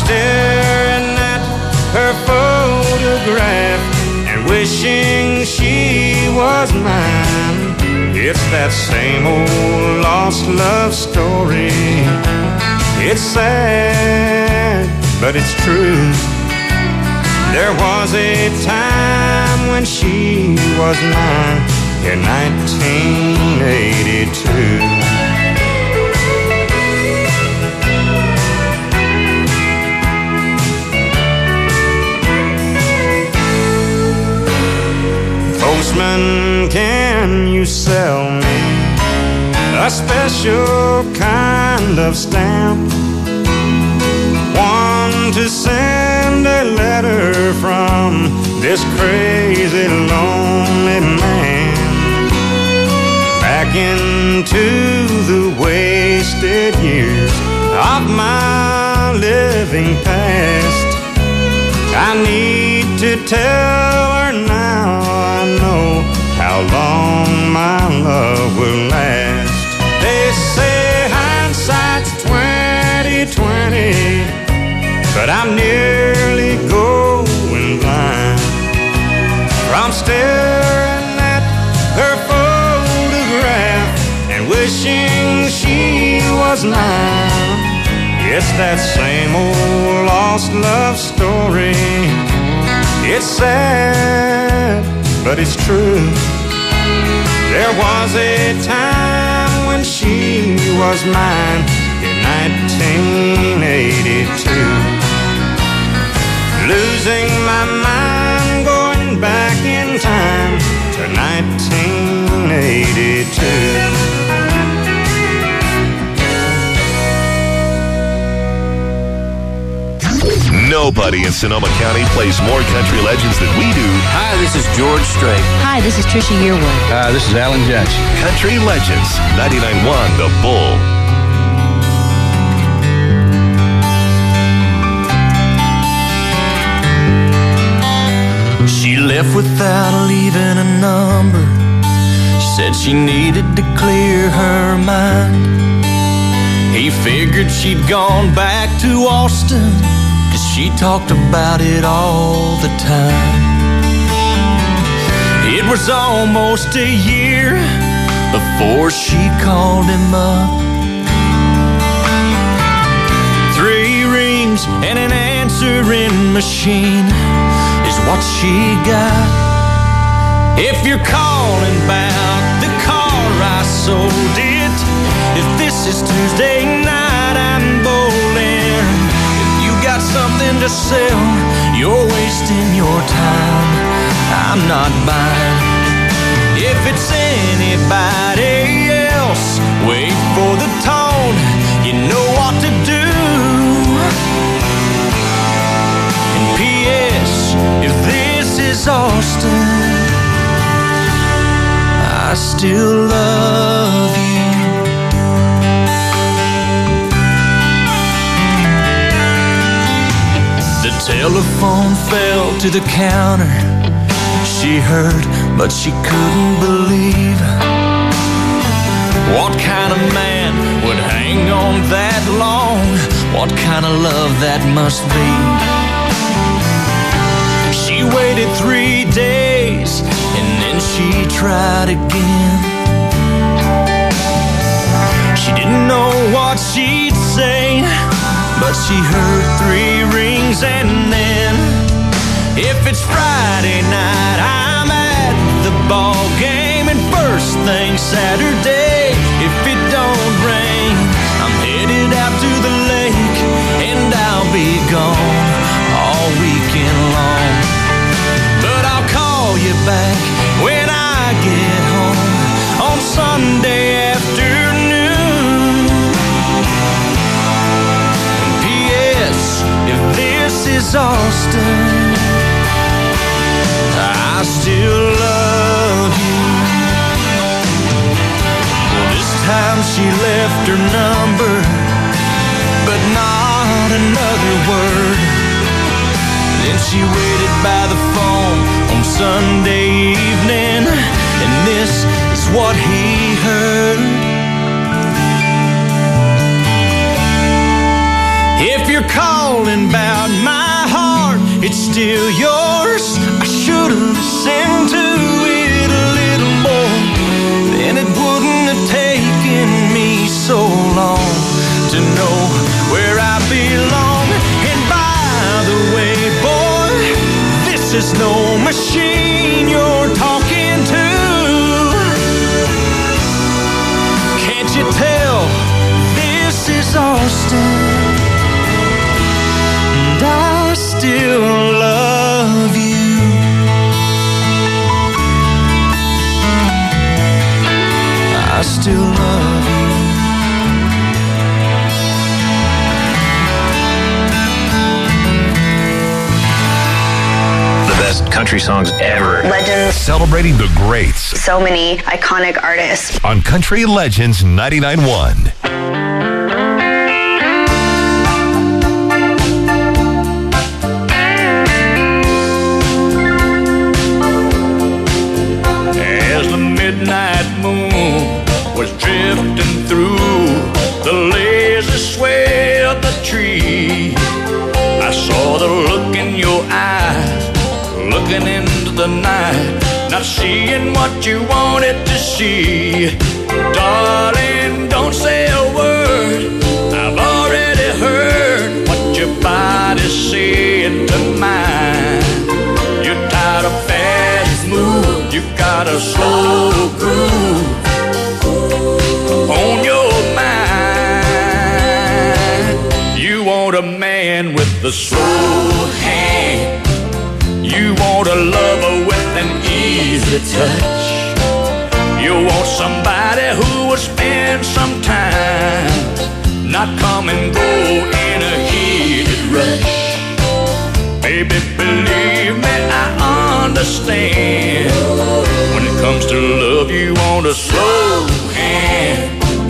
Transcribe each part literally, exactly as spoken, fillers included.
staring at her photograph and wishing she was mine. It's that same old lost love story. It's sad, but it's true. There was a time when she was mine in nineteen eighty-two. Postman, can you sell me a special kind of stamp? One to send a letter from this crazy lonely man back into the wasted years of my living past. I need to tell her now I know how long my love will last. They say hindsight's twenty twenty, but I'm nearly going blind from staring at her photograph and wishing she was mine. It's that same old lost love story. It's sad, but it's true. There was a time when she was mine in nineteen eighty-two. Losing my mind, going back in time to nineteen eighty-two. Nobody in Sonoma County plays more country legends than we do. Hi, this is George Strait. Hi, this is Trisha Yearwood. Hi, this is Alan Jackson. Country Legends, ninety-nine point one The Bull. She left without leaving a number. She said she needed to clear her mind. He figured she'd gone back to Austin, 'cause she talked about it all the time. It was almost a year before she called him up. Three rings and an answering machine is what she got. If you're calling about the car I sold it, if this is Tuesday night I'm bowling. If you got something to sell, you're wasting your time, I'm not buying. If it's anybody else, wait for the tone, you know what to do. And P S if this is Austin, I still love you. The telephone fell to the counter. She heard, but she couldn't believe. What kind of man would hang on that long? What kind of love that must be? She waited three days and then she tried again. She didn't know what she'd say, but she heard three rings and then, if it's Friday night, I'm at the ball game, and first thing Saturday, if it don't rain, I'm headed out to the lake, and I'll be gone all weekend long. But I'll call you back when I get home on Sunday afternoon. And P S if this is Austin, I still love you. Well, this time she left her number, but not another word. Then she waited by the phone on Sunday evening, and this is what he heard. If you're you're calling about my heart, it's still yours. I should have listened to it a little more, then it wouldn't have taken me so long to know where I belong. And by the way, boy, this is no machine you're talking to. Can't you tell this is Austin? And I still love you. I still love you. The best country songs ever. Legends. Celebrating the greats So many iconic artists. on Country Legends ninety-nine point one. As the midnight moon was drifting through the lazy sway of the tree, I saw the look in your eyes, looking into the night, not seeing what you wanted to see. Darling, don't say a word, I've already heard what your body's saying to mine. You're tired of fast moves, you got a slow groove on your mind. You want a man with a slow hand, you want a lover with an easy touch, you want somebody who will spend some time, not come and go in a heated rush. Baby, believe me, I understand. When it comes to love, you want a slow hand.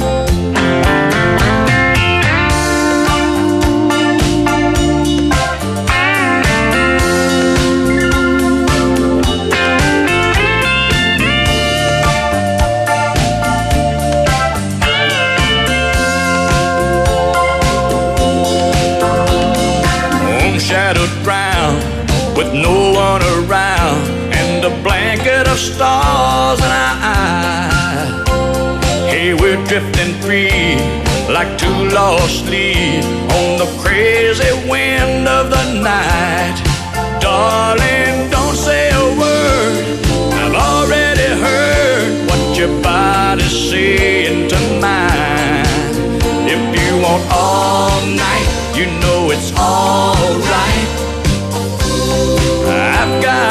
Shadowed ground with no one around, and a blanket of stars in our eyes. Hey, we're drifting free like two lost leaves on the crazy wind of the night. Darling, don't say a word, I've already heard what your body's saying to mine. If you want all night, you know it's alright. I've got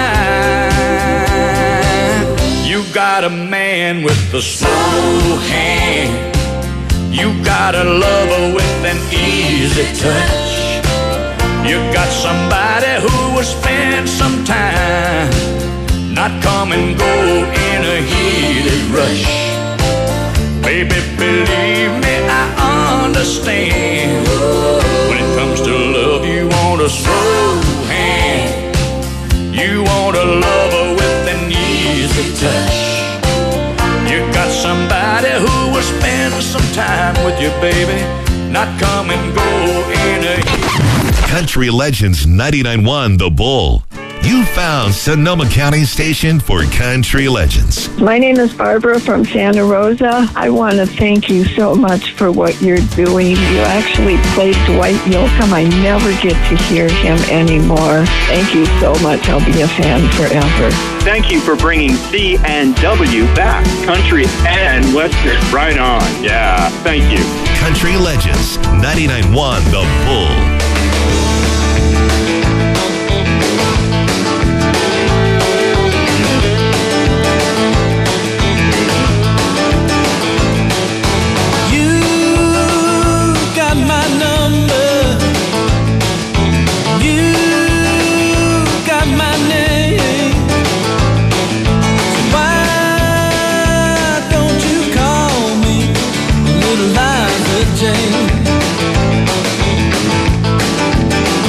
time. You got a man with a slow hand, you got a lover with an easy touch, you got somebody who will spend some time, not come and go in a heated rush. Baby, believe me, I understand. When it comes to love, you want a slow hand, you want a lover with an easy touch, you got somebody who will spend some time with you, baby, not come and go in a... Country Legends ninety-nine point one The Bull. You found Sonoma County's station for Country Legends. My name is Barbara from Santa Rosa. I want to thank you so much for what you're doing. You actually played Dwight Yoakam. I never get to hear him anymore. Thank you so much. I'll be a fan forever. Thank you for bringing C and W back. Country and Western. Right on. Yeah, thank you. Country Legends ninety-nine point one The Bull. Jane.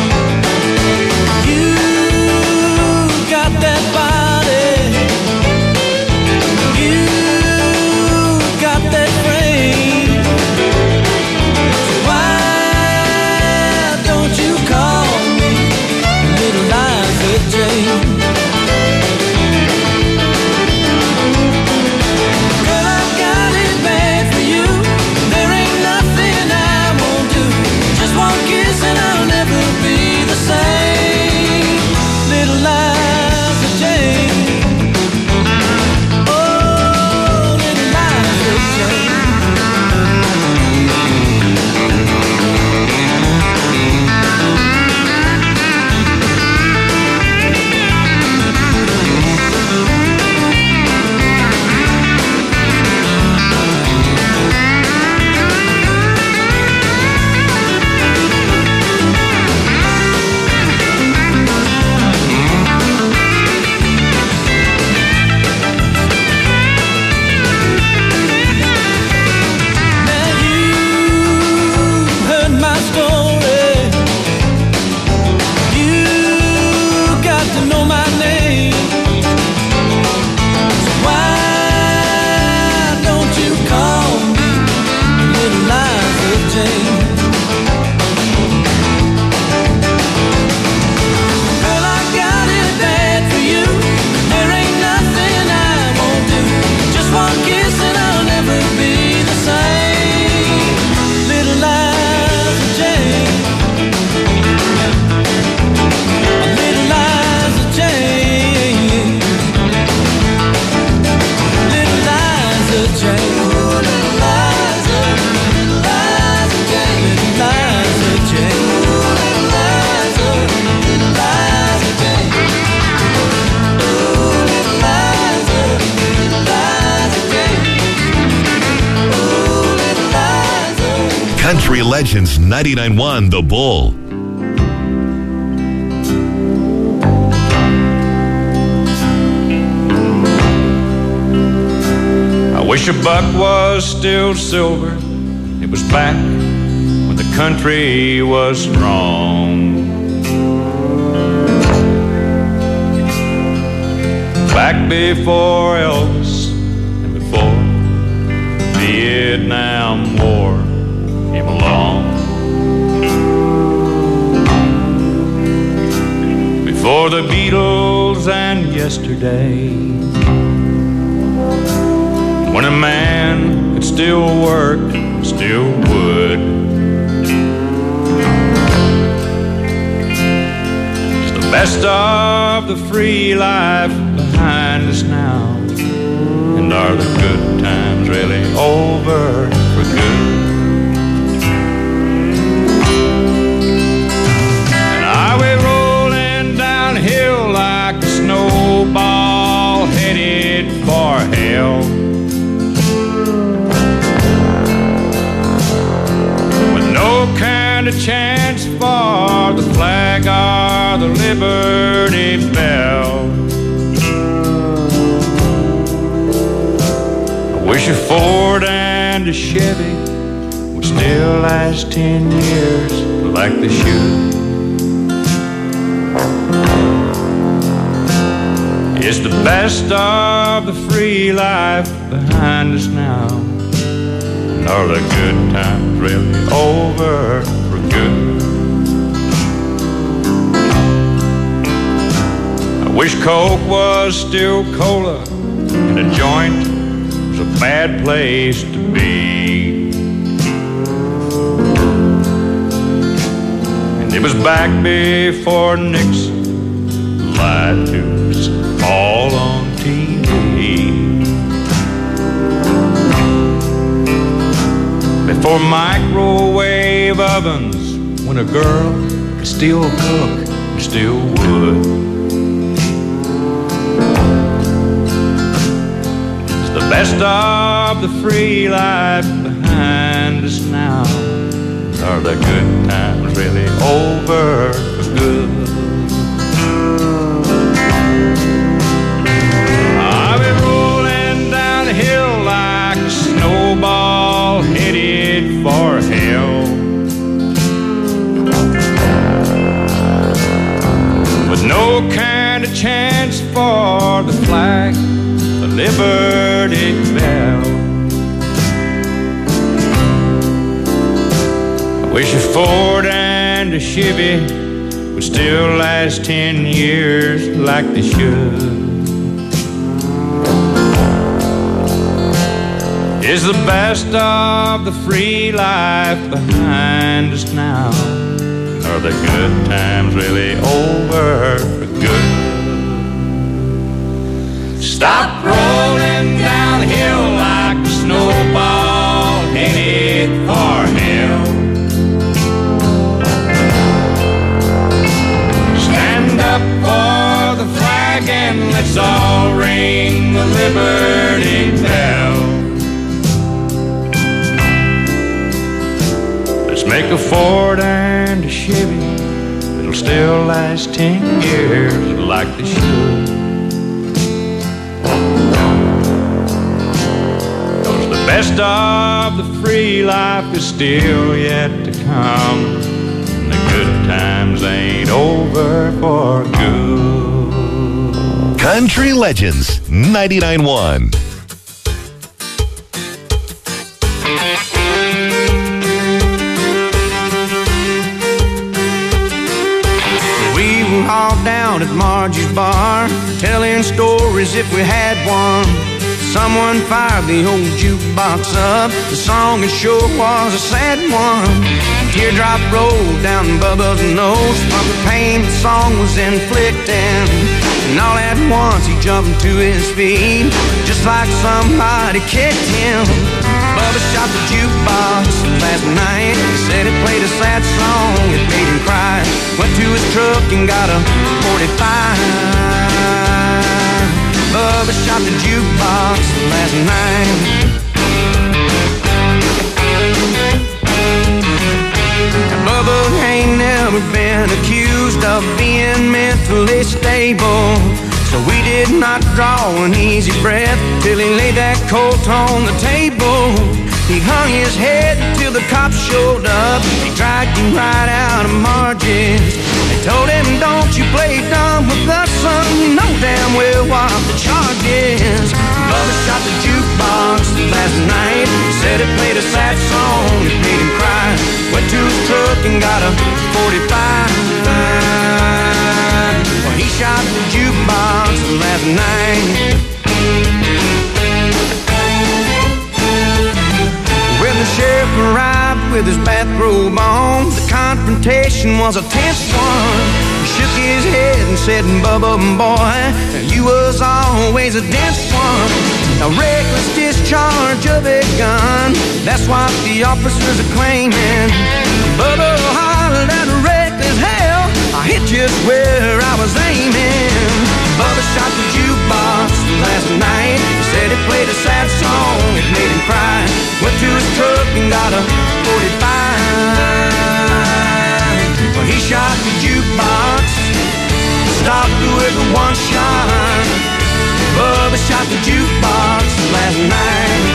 Jane. Liza, Liza Jane. Ooh, little Liza, Liza Jane. Ooh, little Liza. Country Legends ninety-nine point one The Bull. I wish a buck was still silver. It was back when the country was strong. Back before Elvis and before the Vietnam War came along. Before the Beatles and yesterday, when a man could still work, still would. It's the best of the free life behind us now. And are the good times really over for good? And are we rolling downhill like a snowball headed for hell? No kind of chance for the flag or the Liberty Bell. I wish a Ford and a Chevy would still last ten years like they should. It's the best of the free life behind us now. Are the good times really over for good? I wish Coke was still cola and a joint was a bad place to be. And it was back before Nixon lied to us all on T V. Before microwave ovens, when a girl could still cook and still would. It's the best of the free life behind us now. Are the good times really over for good? Are we rolling down the hill like a snowball headed for hell? With no kind of chance for the flag, the Liberty Bell. I wish a Ford and a Chevy would still last ten years like they should. Is the best of the free life behind us now? Are the good times really over for good? Stop rolling downhill like a snowball headed for hell. Stand up for the flag and let's all ring the Liberty Bell. Make a Ford and a Chevy that'll still last ten years like they should. Cause the best of the free life is still yet to come. And the good times ain't over for good. Country Legends ninety-nine point one. All down at Margie's bar, telling stories if we had one. Someone fired the old jukebox up. The song it sure was a sad one. A teardrop rolled down Bubba's nose from the pain the song was inflicting. And all at once he jumped to his feet, just like somebody kicked him. Bubba shot the jukebox last night. He said it played a sad song truck and got a forty-five. Bubba shot the jukebox last night. Bubba ain't never been accused of being mentally stable, so we did not draw an easy breath till he laid that Colt on the table. He hung his head till the cops showed up. He dragged him right out of Margin. They told him, don't you play dumb with us, son. You know damn well what the charge is. Bubba shot the jukebox last night. Said it played a sad song, it made him cry. Went to his truck and got a forty-five. Well, he shot the jukebox last night. When the sheriff arrived with his bathrobe on, the confrontation was a tense one. He shook his head and said, Bubba, boy, you was always a dense one. A reckless discharge of a gun, that's what the officers are claiming. Bubba hollered at reckless hell, I hit just where I was aiming. Bubba shot the jukebox last night. He said it played a sad song, it made him cry. Went to his truck and got a forty-five. Well, he shot the jukebox, stopped with one shot. Bubba shot the jukebox last night.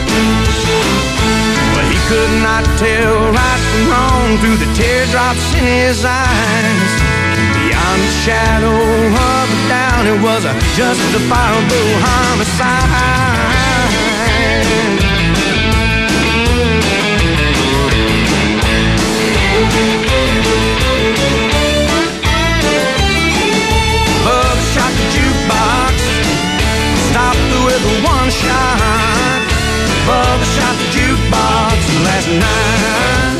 Well, he could not tell right from wrong through the teardrops in his eyes. Beyond the shadow of a doubt, it was a justifiable homicide. Bubba shot the jukebox, stopped with one shot. Bubba shot the jukebox last night.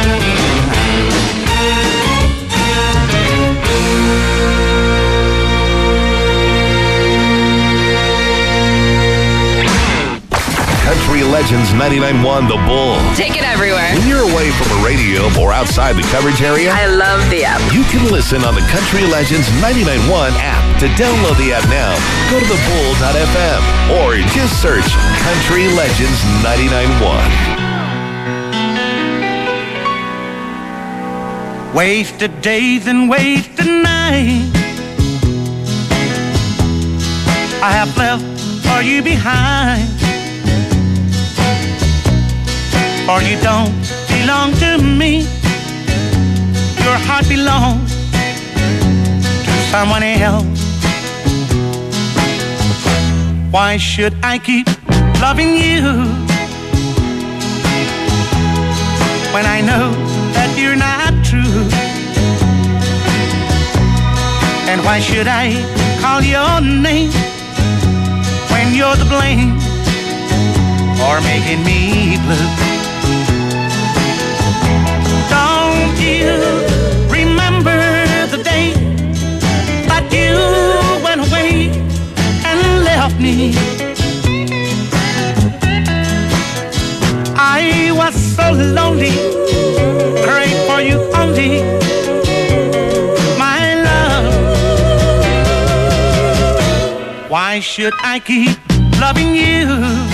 Country Legends ninety-nine point one The Bull. Take it everywhere. When you're away from a radio or outside the coverage area, I love the app. You can listen on the Country Legends ninety-nine point one app. To download the app now, go to the bull dot f m or just search Country Legends ninety-nine point one. Wasted days and wasted nights I have left for you behind. For you don't belong to me. Your heart belongs to someone else. Why should I keep loving you when I know that you're not true? And why should I call your name when you're the blame for making me blue? Don't you remember the day that you went away and left me? I was so lonely, prayed for you only, my love. Why should I keep loving you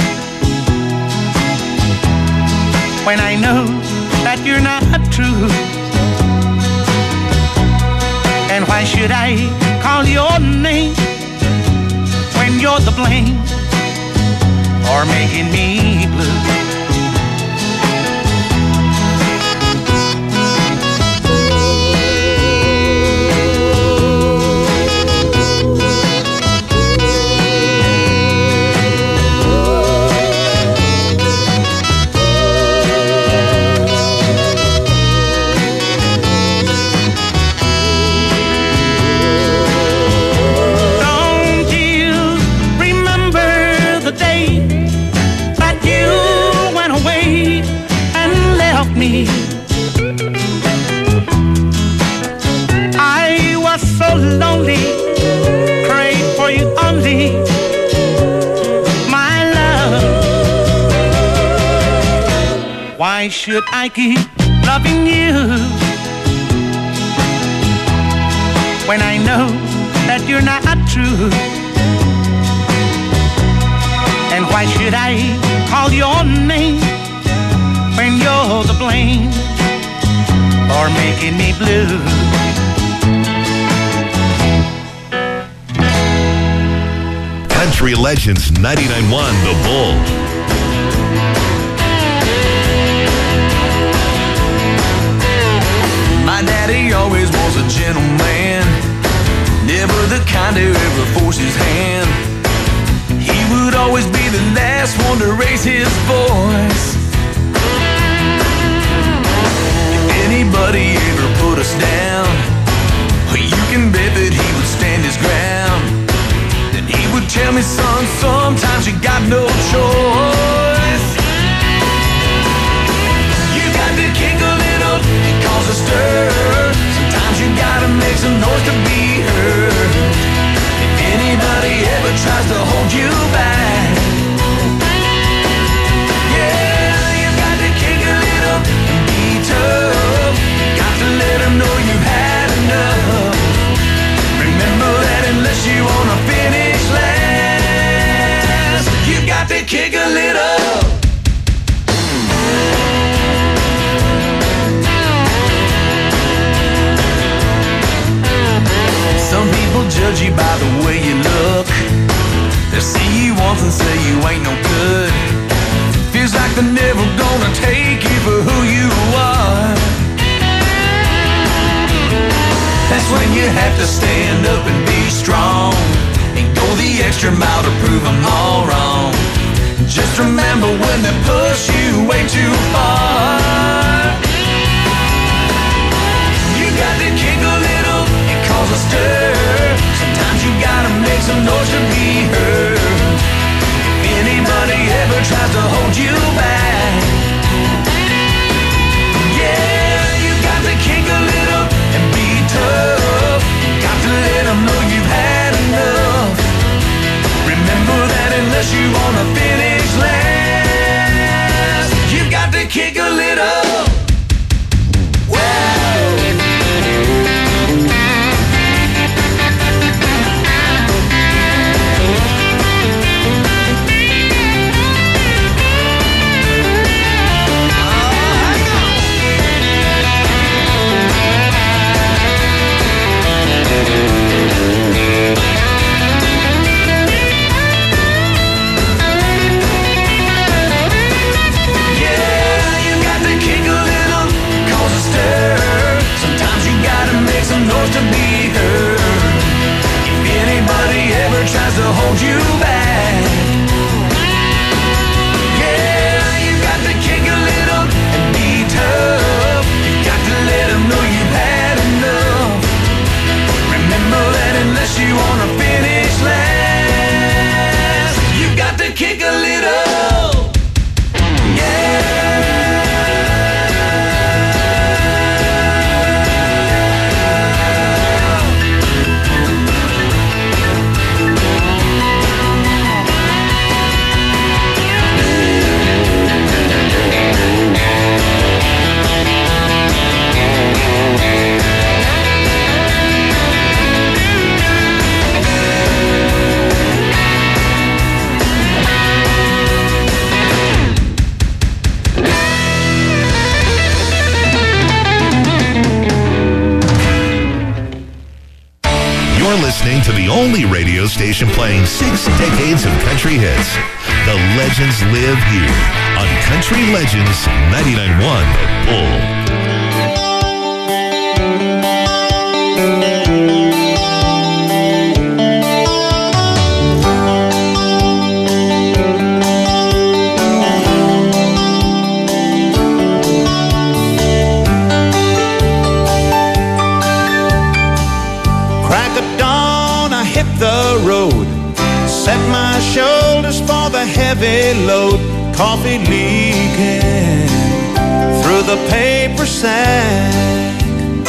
when I know that you're not true? And why should I call your name when you're the blame for making me blue? I was so lonely, prayed for you only, my love. Why should I keep loving you when I know that you're not true? And why should I call your name when you're to blame for making me blue? Country Legends ninety-nine point one The Bull. My daddy always was a gentleman, never the kind to ever force his hand. He would always be the last one to raise his voice. If anybody ever put us down, well, you can bet that he would stand his ground. Then he would tell me, son, sometimes you got no choice. You got to kick a little and cause a stir. Sometimes you gotta make some noise to be heard. If anybody ever tries to hold you back, yeah, you got to kick a little and be tough. Got to let them know you've had enough. Remember that unless you wanna finish last, you got to kick a little. Some people judge you by the way you look. They see you once and say you ain't no good. Feels like they're never gonna take you for who you are. That's when you have to stand up and be strong and go the extra mile to prove them all wrong. Just remember when they push you way too far, you got to kick a little and cause a stir. Sometimes you gotta make some noise to be heard. If anybody ever tries to hold you back, yeah, you got to kick a little and be tough. Got to let them know you've had enough. Remember that unless you wanna finish last, you got to kick a little. To be heard. If anybody ever tries to hold you back, yeah, you got to kick a little and be tough. You got to let them know you've had enough. Remember that unless you wanna finish last, you got to kick a little. Yeah. Listening to the only radio station playing six decades of country hits. The legends live here on Country Legends ninety-nine point one The Bull. The road, set my shoulders for the heavy load, coffee leaking through the paper sack.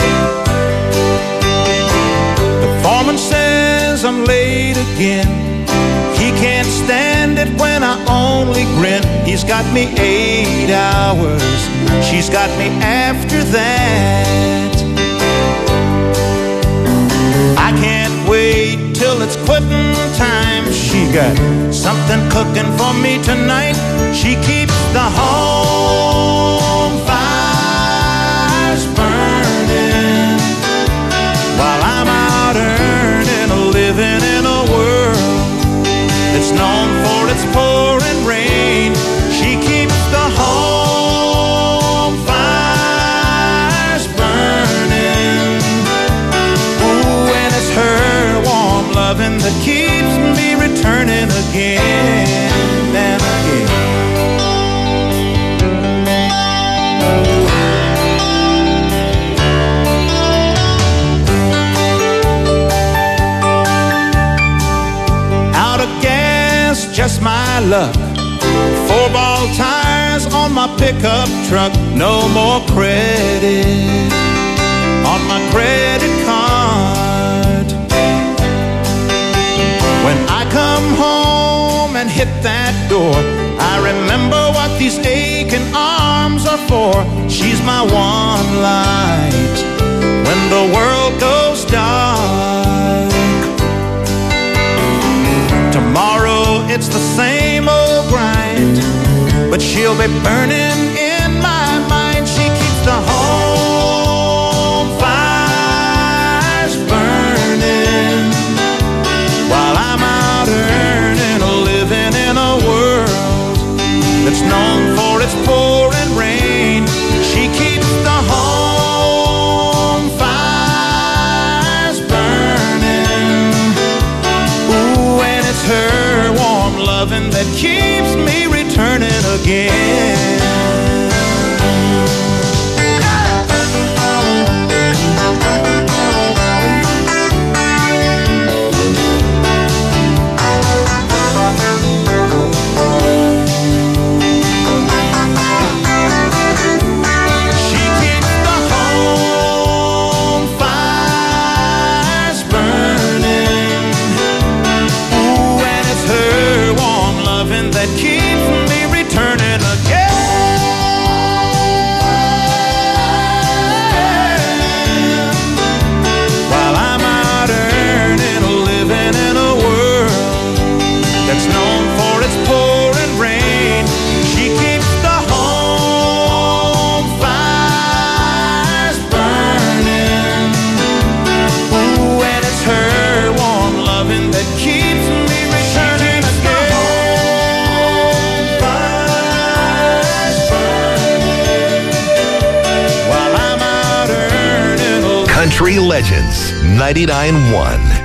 The foreman says I'm late again. He can't stand it when I only grin. He's got me eight hours, she's got me after that. I can't wait till it's quitting time. She got something cooking for me tonight. She keeps the home fires burning while I'm out earning a living in a world that's known for its pouring rain. She keeps the home fires burning. Ooh, and it's her warm loving that keeps me returning again and again. Out of gas, just my luck. Four ball tires on my pickup truck. No more credit on my credit card. When I come home and hit that door, I remember what these aching arms are for. She's my one light when the world goes dark. Tomorrow it's the same old grind, but she'll be burning in my mind. She keeps the home fires burning while I'm out earning a living in a world that's known for its pouring rain. She keeps the home fires burning. Ooh, and it's her warm loving that keeps me returning again. That keeps me returning again. While I'm out earning a living in a world that's known for its pouring rain. She keeps the home fires burning. Ooh, and it's her warm loving that keeps me returning again. Country Legends ninety-nine point one.